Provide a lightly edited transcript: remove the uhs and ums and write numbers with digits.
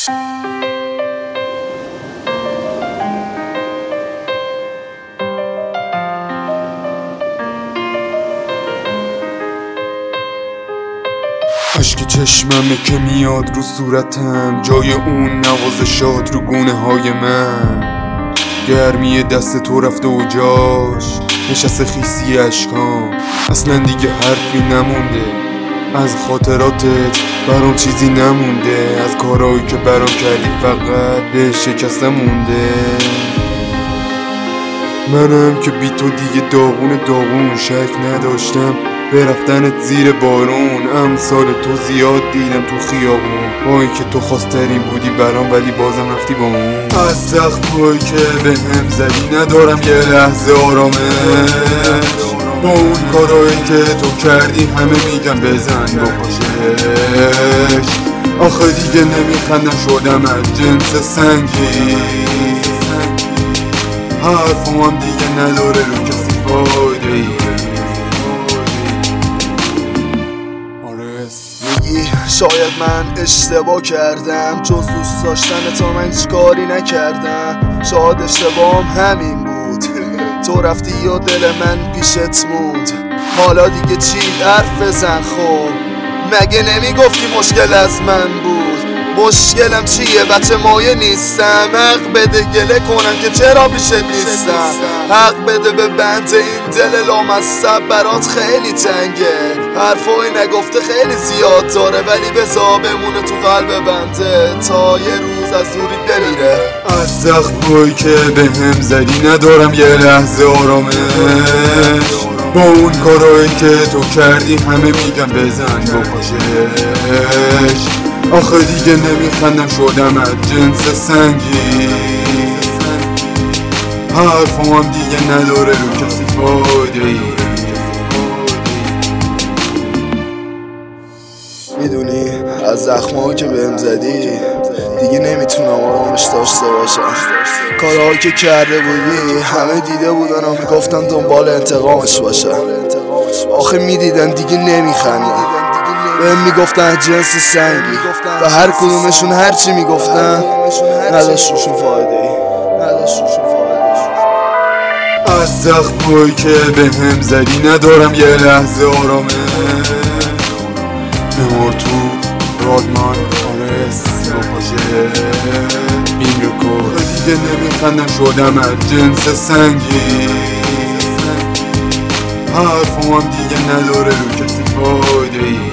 اشک چشممه که میاد رو صورتم، جای اون نوازشات رو گونه های من. گرمی دست تو رفته و جاش نشسته خیسی اشکام. اصلا دیگه حرفی نمونده از خاطراتت، برام چیزی نمونده از کارهایی که برام کردی، فقط به شکسته مونده. منم که بی تو دیگه داغون شک نداشتم به رفتنت زیر بارون. امثال تو زیاد دیدم تو خیابون، با اینکه تو خواسترین بودی برام ولی بازم رفتی با اون. از زخمایی که به هم زدی ندارم یه لحظه آرامش، با اون کارایی که تو کردی همه میگن بزن بکشش. آخه دیگه نمیخندم شدم از جنس سنگی، حرفم هم دیگه نداره رو کسی فایده ای. شاید من اشتباه کردم، جز دوست داشتن تا من هیچ کاری نکردم. شاید اشتباهم همین بود، تو رفتی و دل من پیشت موند. حالا دیگه چی حرف بزن، خب مگه نمیگفتی مشکل از من بود؟ مشکلم چیه؟ بچه مایه نیستم، حق بده گله کنم که چرا پیشت نیستم. حق بده به بند این دل لامصب، برات خیلی تنگه، حرفایی نگفته خیلی زیاد داره، ولی بذار بمونه تو قلب بنده تا یه روز از دوری بمیره. از زخمایی که به هم زدی ندارم یه لحظه آرامش، با اون کارایی که تو کردی همه میگن بزن بکشش. آخه دیگه نمیخندم شدم از جنس سنگی، حرفم هم دیگه نداره رو کسی فایده ای. میدونی از زخمایی که بهم زدی دیگه نمیتونم آرامش داشته باشم. کارهایی که کرده بودی همه دیده بودن و میگفتن دنبال انتقامش باشم. آخه میدیدن دیگه نمیخندن، بهم میگفتن جنس سنگی و هر کدومشون هرچی میگفتن نداشت روشون فایده ای. از زخمایی که به هم زدی ندارم یه لحظه آرامش، بمار تو رادمان آرس بکشه این رو کن. دیگه نمیخندم شدم از جنس سنگی، حرفم هم دیگه نداره رو کسی فایده ای.